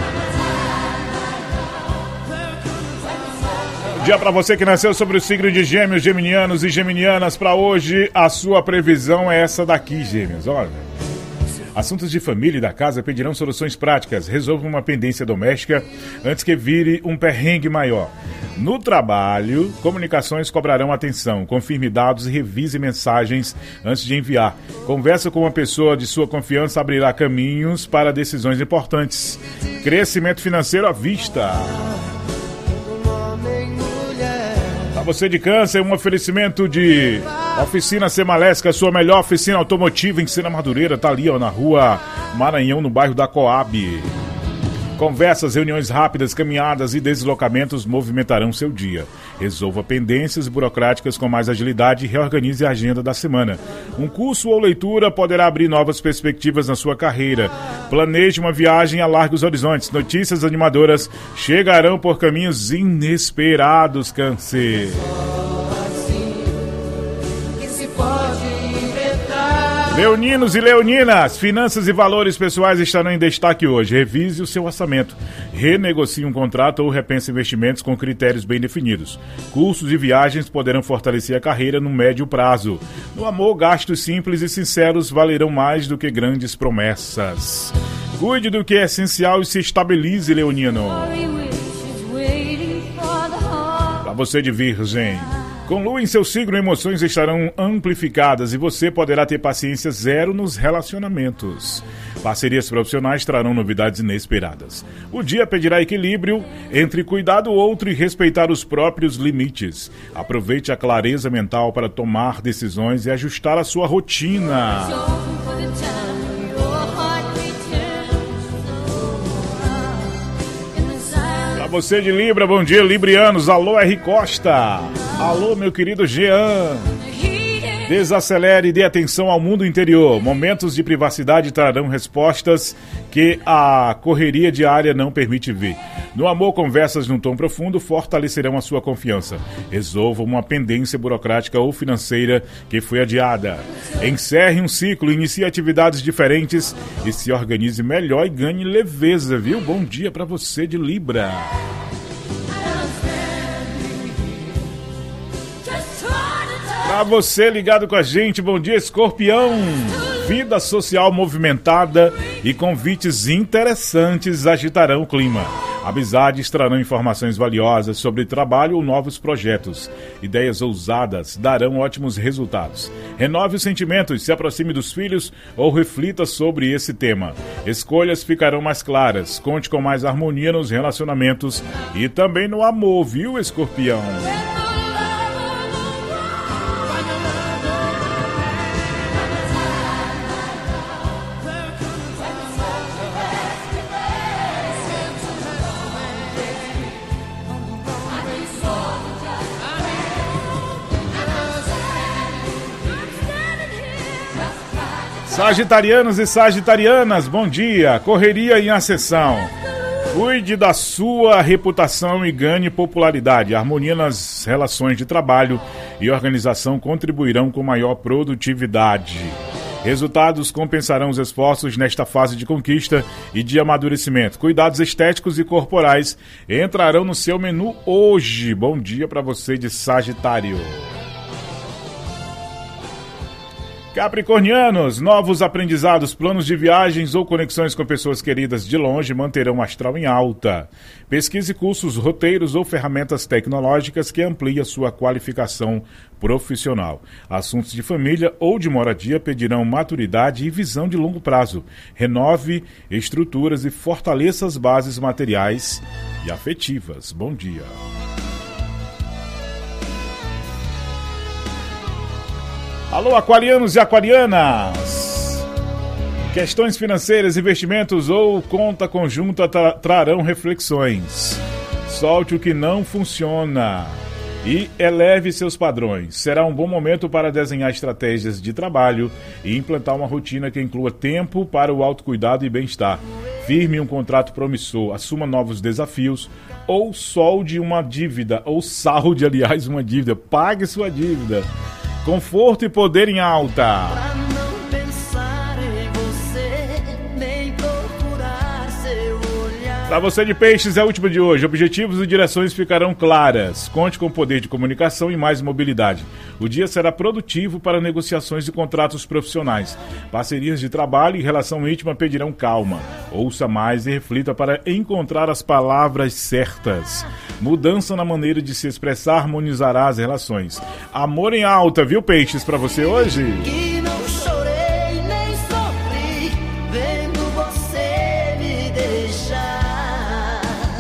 Dia pra você que nasceu sobre o signo de Gêmeos, geminianos e geminianas. Pra hoje, a sua previsão é essa daqui, Gêmeos, olha. Assuntos de família e da casa pedirão soluções práticas. Resolva uma pendência doméstica antes que vire um perrengue maior. No trabalho, comunicações cobrarão atenção. Confirme dados e revise mensagens antes de enviar. Conversa com uma pessoa de sua confiança abrirá caminhos para decisões importantes. Crescimento financeiro à vista. Você de Câncer, um oferecimento de Oficina Semalesc, a sua melhor oficina automotiva em Sena Madureira, tá ali, ó, na rua Maranhão, no bairro da Coab. Conversas, reuniões rápidas, caminhadas e deslocamentos movimentarão seu dia. Resolva pendências burocráticas com mais agilidade e reorganize a agenda da semana. Um curso ou leitura poderá abrir novas perspectivas na sua carreira. Planeje uma viagem a largos horizontes. Notícias animadoras chegarão por caminhos inesperados, Câncer. Leoninos e leoninas, finanças e valores pessoais estarão em destaque hoje. Revise o seu orçamento, renegocie um contrato ou repense investimentos com critérios bem definidos. Cursos e viagens poderão fortalecer a carreira no médio prazo. No amor, gastos simples e sinceros valerão mais do que grandes promessas. Cuide do que é essencial e se estabilize, leonino. Para você de Virgem, Com Lua em seu signo, emoções estarão amplificadas e você poderá ter paciência zero nos relacionamentos. Parcerias profissionais trarão novidades inesperadas. O dia pedirá equilíbrio entre cuidar do outro e respeitar os próprios limites. Aproveite a clareza mental para tomar decisões e ajustar a sua rotina. Para você de Libra, bom dia, librianos. Alô, R. Costa. Alô, meu querido Jean. Desacelere e dê atenção ao mundo interior. Momentos de privacidade trarão respostas que a correria diária não permite ver. No amor, conversas num tom profundo fortalecerão a sua confiança. Resolva uma pendência burocrática ou financeira que foi adiada. Encerre um ciclo, inicie atividades diferentes e se organize melhor e ganhe leveza, viu? Bom dia para você de Libra. Pra você ligado com a gente, bom dia, Escorpião. Vida social movimentada e convites interessantes agitarão o clima. Amizades trarão informações valiosas sobre trabalho ou novos projetos. Ideias ousadas darão ótimos resultados. Renove os sentimentos, se aproxime dos filhos ou reflita sobre esse tema. Escolhas ficarão mais claras. Conte com mais harmonia nos relacionamentos e também no amor, viu, Escorpião? Sagitarianos e sagitarianas, bom dia. Correria em ascensão. Cuide da sua reputação e ganhe popularidade. Harmonia nas relações de trabalho e organização contribuirão com maior produtividade. Resultados compensarão os esforços nesta fase de conquista e de amadurecimento. Cuidados estéticos e corporais entrarão no seu menu hoje. Bom dia para você de Sagitário. Capricornianos, novos aprendizados, planos de viagens ou conexões com pessoas queridas de longe manterão o astral em alta. Pesquise cursos, roteiros ou ferramentas tecnológicas que ampliem a sua qualificação profissional. Assuntos de família ou de moradia pedirão maturidade e visão de longo prazo. Renove estruturas e fortaleça as bases materiais e afetivas. Bom dia. Alô, aquarianos e aquarianas! Questões financeiras, investimentos ou conta conjunta trarão reflexões. Solte o que não funciona e eleve seus padrões. Será um bom momento para desenhar estratégias de trabalho e implantar uma rotina que inclua tempo para o autocuidado e bem-estar. Firme um contrato promissor, assuma novos desafios ou solde uma dívida, ou salde, aliás, uma dívida. Pague sua dívida. Conforto e poder em alta. Para você de Peixes, é a última de hoje. Objetivos e direções ficarão claras. Conte com poder de comunicação e mais mobilidade. O dia será produtivo para negociações de contratos profissionais. Parcerias de trabalho e relação íntima pedirão calma. Ouça mais e reflita para encontrar as palavras certas. Mudança na maneira de se expressar harmonizará as relações. Amor em alta, viu, Peixes, para você hoje? Que não chorei nem sofri vendo você me deixar.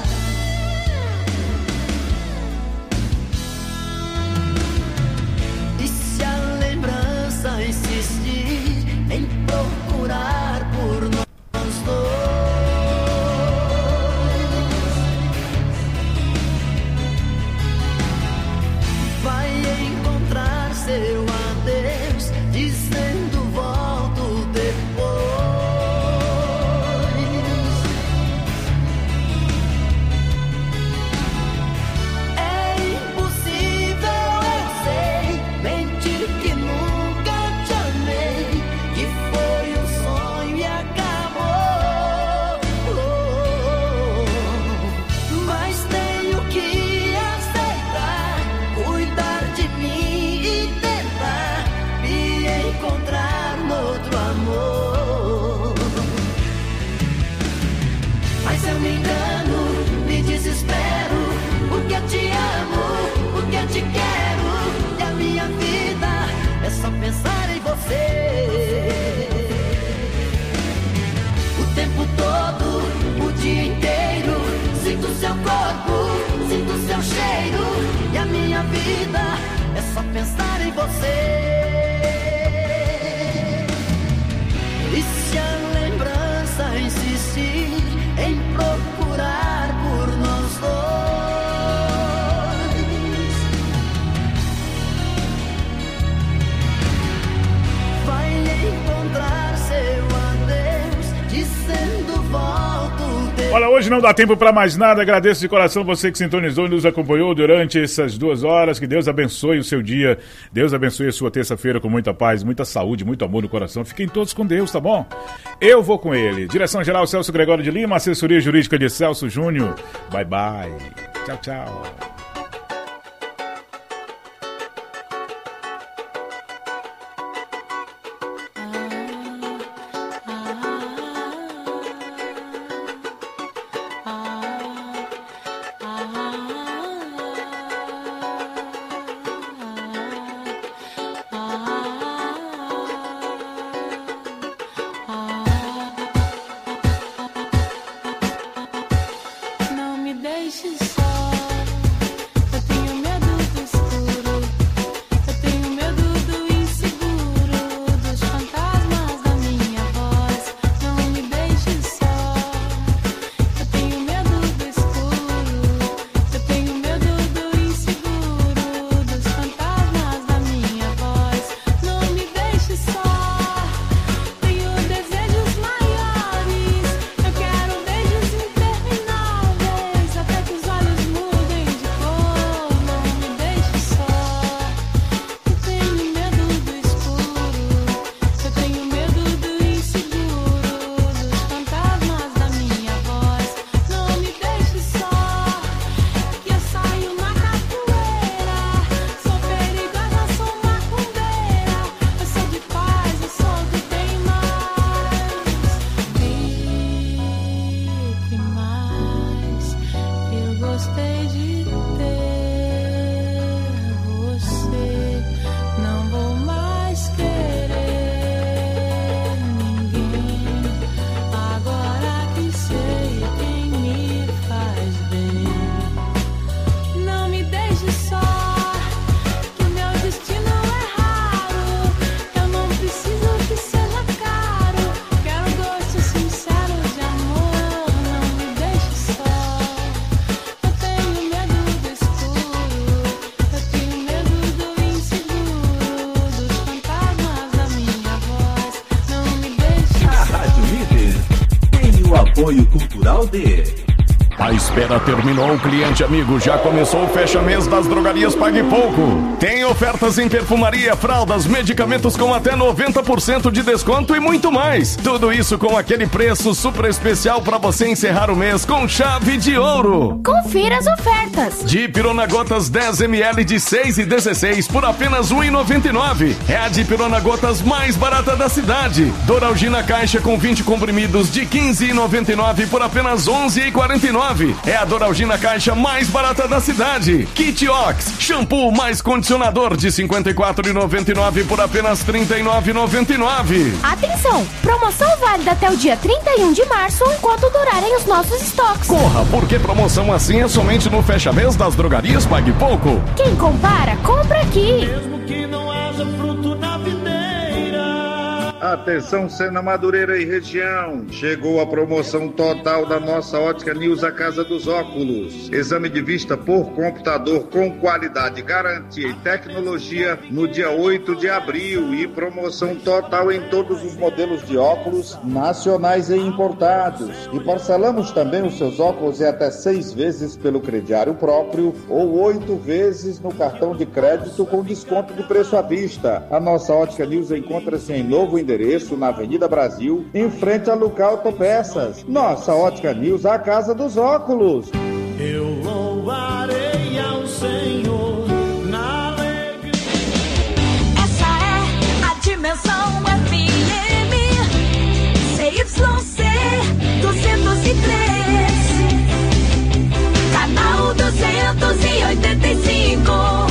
E se a lembrança insistir em procurar por nós dois, vai encontrar seu adeus. hoje não dá tempo para mais nada. Agradeço de coração você que sintonizou e nos acompanhou durante essas 2 horas. Que Deus abençoe o seu dia. Deus abençoe a sua terça-feira com muita paz, muita saúde, muito amor no coração. Fiquem todos com Deus, tá bom? Eu vou com ele. Direção-geral Celso Gregório de Lima, assessoria jurídica de Celso Júnior. Bye, bye. Tchau, tchau. Apoio cultural de... A espera terminou, cliente amigo. Já começou o fecha-mês das drogarias Pague Pouco. Tem ofertas em perfumaria, fraldas, medicamentos com até 90% de desconto e muito mais. Tudo isso com aquele preço super especial para você encerrar o mês com chave de ouro. Confira as ofertas. Dipirona Gotas 10 ml de 6,16 por apenas R$ 1,99. É a Dipirona Gotas mais barata da cidade. Doralgina Caixa com 20 comprimidos de R$ 15,99 por apenas R$ 11,49. É a Doralgina Caixa mais barata da cidade. Kit Ox, shampoo mais condicionador de R$ 54,99 por apenas R$ 39,99. Atenção, promoção válida até o dia 31 de março enquanto durarem os nossos estoques. Corra, porque promoção assim é somente no fecha-mês das drogarias Pague Pouco. Quem compara, compra aqui. Mesmo que não haja fruto na videira. Atenção, Sena Madureira e região. Chegou a promoção total da nossa Ótica News, a Casa dos Óculos. Exame de vista por computador com qualidade, garantia e tecnologia no dia 8 de abril. E promoção total em todos os modelos de óculos nacionais e importados. E parcelamos também os seus óculos em até 6 vezes pelo crediário próprio ou 8 vezes no cartão de crédito com desconto de preço à vista. A nossa Ótica News encontra-se em novo endereço na Avenida Brasil, em frente a Luca Autopeças. Nossa Ótica News, a Casa dos Óculos. Eu louvarei ao Senhor na alegria. Essa é a Dimensão FM CYC 203, canal 285.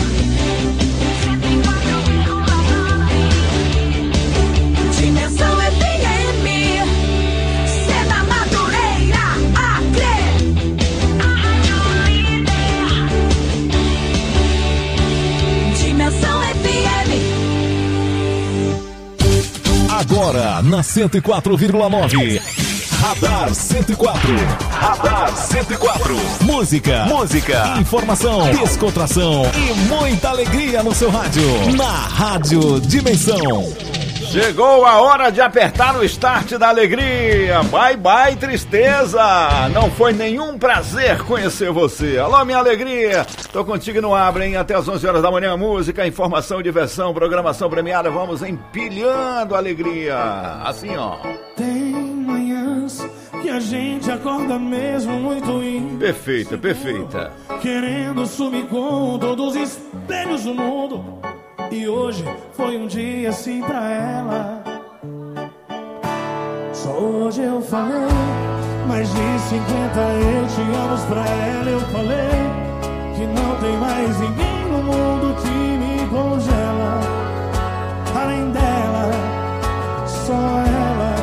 Dimensão FM, Sena Madureira, Acre. Dimensão FM. Agora na 104,9. Radar 104. Radar 104. Música. Informação. Descontração e muita alegria no seu rádio. Na Rádio Dimensão. Chegou a hora de apertar o start da alegria. Bye, bye, tristeza. Não foi nenhum prazer conhecer você. Alô, minha alegria. Tô contigo no Abre, hein? Até as 11 horas da manhã, música, informação, diversão, programação premiada. Vamos empilhando a alegria. Assim, ó. Tem manhãs que a gente acorda mesmo muito perfeita, perfeita. Querendo sumir com todos os espelhos do mundo. E hoje foi um dia assim pra ela. Só hoje eu falei mais de 50 eu te amo pra ela. Eu falei que não tem mais ninguém no mundo que me congela. Além dela, só ela.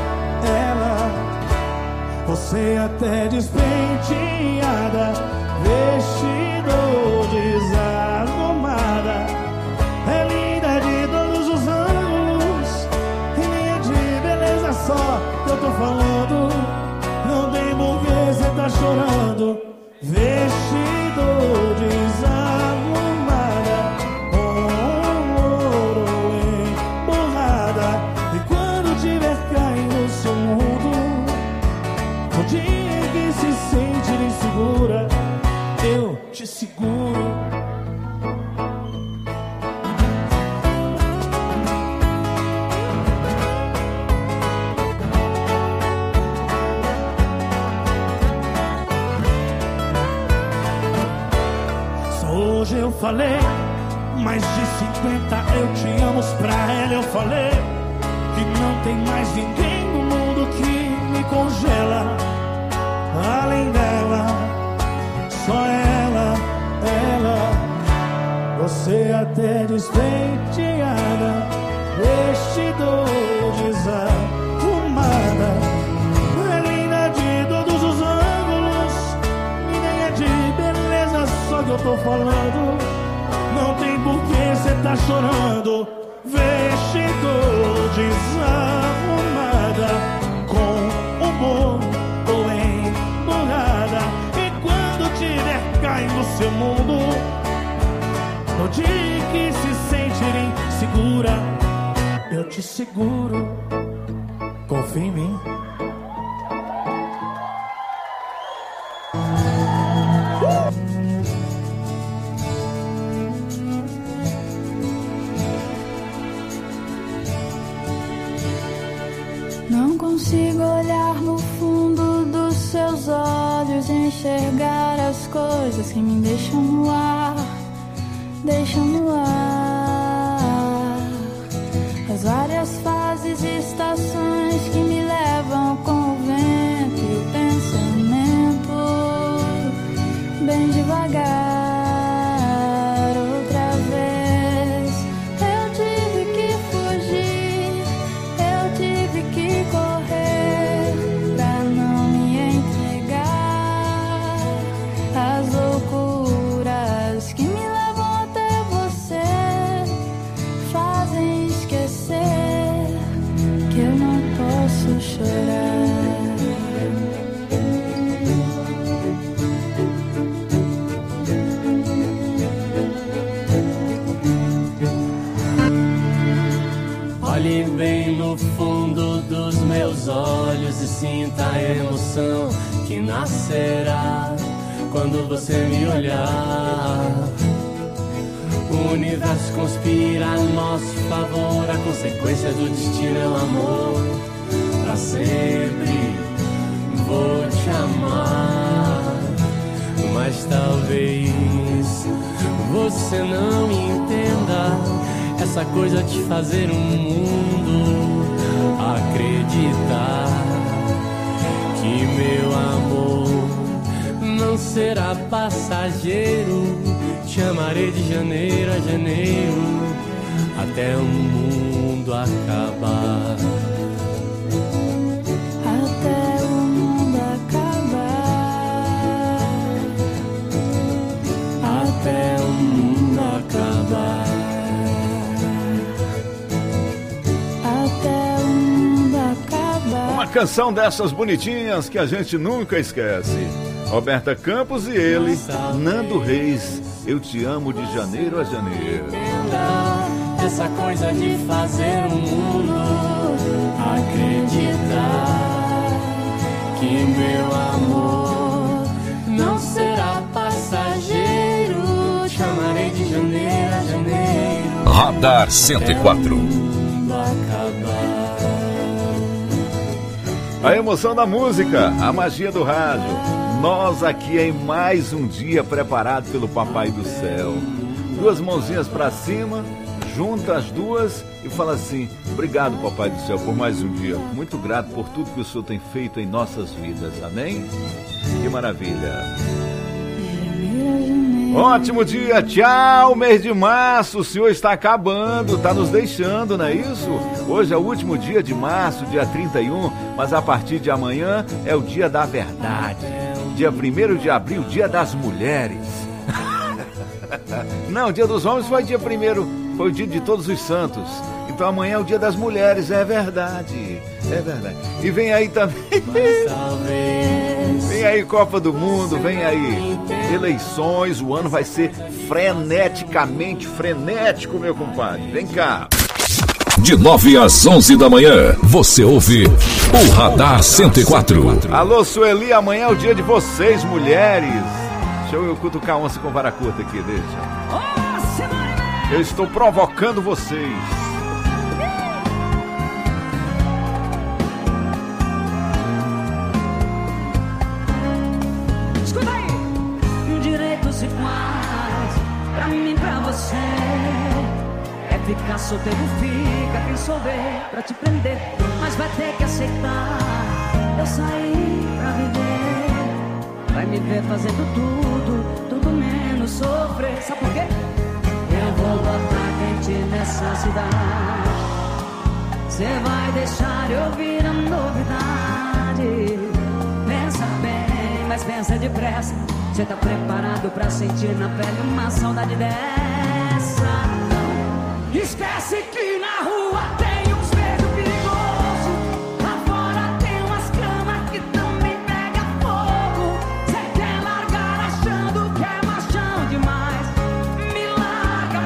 Você até despenteada, vestido desarrumada. É linda de todos os ângulos, e nem é de beleza só que eu tô falando. Não tem por que você tá chorando. Vestido desarrumada, com ouro emburrada. E quando tiver caindo no seu mundo, no dia que se sente insegura, eu te seguro. Hoje eu falei mais de 50 eu te amo pra ela. Eu falei que não tem mais ninguém no mundo que me congela. Além dela, só ela. Você até despenteada, vestido desarrumada. É linda de todos os ângulos, e nem é de beleza só que eu tô falando. Não tem por que cê tá chorando. Vestido desarrumada, com humor emburrada. E quando tiver caindo no seu mundo, no dia que se sentir insegura, eu te seguro. Confia em mim. Não consigo olhar no fundo dos seus olhos e enxergar as coisas que me deixam no ar, as várias fases e estações que me levam com o vento e o pensamento, bem devagar, outra vez. Eu tive que fugir, eu tive que correr pra não me entregar às loucuras que me levam até você, fazem esquecer que eu não posso chorar. Olhe bem no fundo dos meus olhos e sinta a emoção que nascerá quando você me olhar. O universo conspira a nosso favor, a consequência do destino é o amor. Pra sempre vou te amar, mas talvez você não me entenda. Essa coisa de fazer um mundo acreditar que meu amor não será passageiro. Te amarei de janeiro a janeiro até o mundo acabar. Até o mundo acabar. Até o mundo acabar. Até o mundo acabar. Uma canção dessas bonitinhas que a gente nunca esquece. Roberta Campos e ele, Nando Reis, Eu Te Amo de Janeiro a Janeiro. essa coisa de fazer o mundo acreditar que meu amor não será passageiro. Chamarei de janeiro a janeiro. Radar 104. A emoção da música, a magia do rádio. Nós aqui em mais um dia preparado pelo Papai do Céu. Duas mãozinhas pra cima, junta as duas e fala assim: obrigado, Papai do Céu, por mais um dia. Muito grato por tudo que o Senhor tem feito em nossas vidas. Amém? Que maravilha. Ótimo dia, tchau, mês de março, o senhor está acabando, está nos deixando, não é isso? Hoje é o último dia de março, dia 31, mas a partir de amanhã é o dia da verdade. Dia 1º de abril, dia das mulheres. Não, dia dos homens foi dia 1º, foi o dia de todos os santos. Então amanhã é o dia das mulheres, é verdade, é verdade. E vem aí também, vem aí Copa do Mundo, vem aí eleições, o ano vai ser freneticamente frenético, meu compadre. Vem cá. De 9 às 11 da manhã, você ouve o Radar 104. Alô, Sueli, amanhã é o dia de vocês, mulheres. Deixa eu cutucar onça com vara curta aqui, deixa. Eu estou provocando vocês. Escuta aí. Direitos iguais pra mim, pra você. É ficar solteiro, fica quem souber pra te prender. Mas vai ter que aceitar. Eu saí pra viver. Vai me ver fazendo tudo menos sofrer. Sabe por quê? Eu vou botar quente nessa cidade. Cê vai deixar eu ouvir a novidade. Pensa bem, mas pensa depressa. Cê tá preparado pra sentir na pele uma saudade dessa? Não. Esquece que na rua tem uns beijos perigosos. Lá fora tem umas camas que também pega fogo. Cê quer largar achando que é machão demais. Me larga,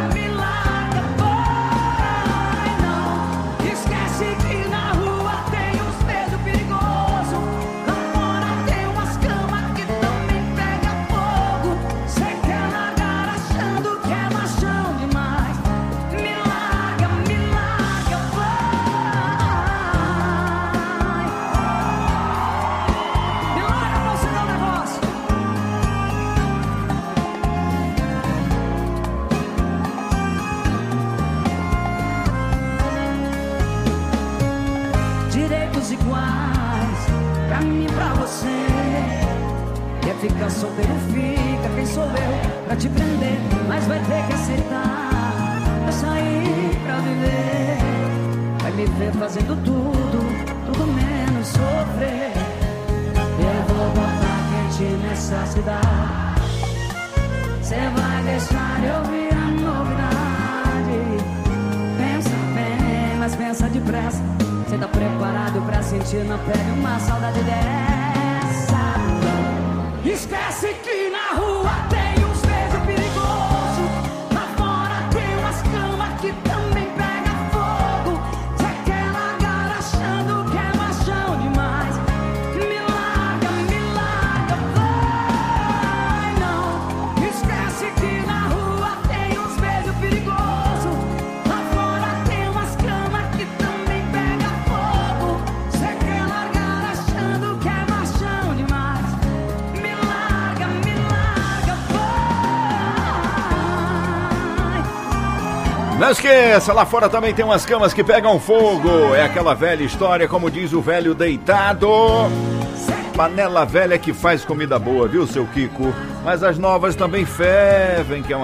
vai não. Esquece que na rua tem uns beijos perigosos. Lá fora tem umas camas que também pega fogo. Cê quer largar achando que é machão demais. Me larga, vai. Me larga pra você dar um negócio. Direitos iguais pra mim e pra você. Quer ficar solteiro, fica quem sou eu pra te prender. Mas vai ter que aceitar. Eu saí pra viver. Vai me ver fazendo tudo menos sofrer. Eu vou botar quente nessa cidade. Cê vai deixar eu ouvir a novidade. Pensa bem, mas pensa depressa. Cê tá preparado pra sentir na pele uma saudade dessa? Não. Esquece que na rua tem uns beijos perigosos. Lá fora tem umas camas que também pega fogo. Cê quer largar achando que é machão demais. Me larga, vai não. Esquece que na rua tem uns beijos perigosos. Lá fora tem umas camas que também pega fogo. Cê quer largar achando que é machão demais. Me larga, vai. Não esqueça, lá fora também tem umas camas que pegam fogo. É aquela velha história, como diz o velho deitado. Panela velha que faz comida boa, viu, seu Kiko? Mas as novas também fervem, que é uma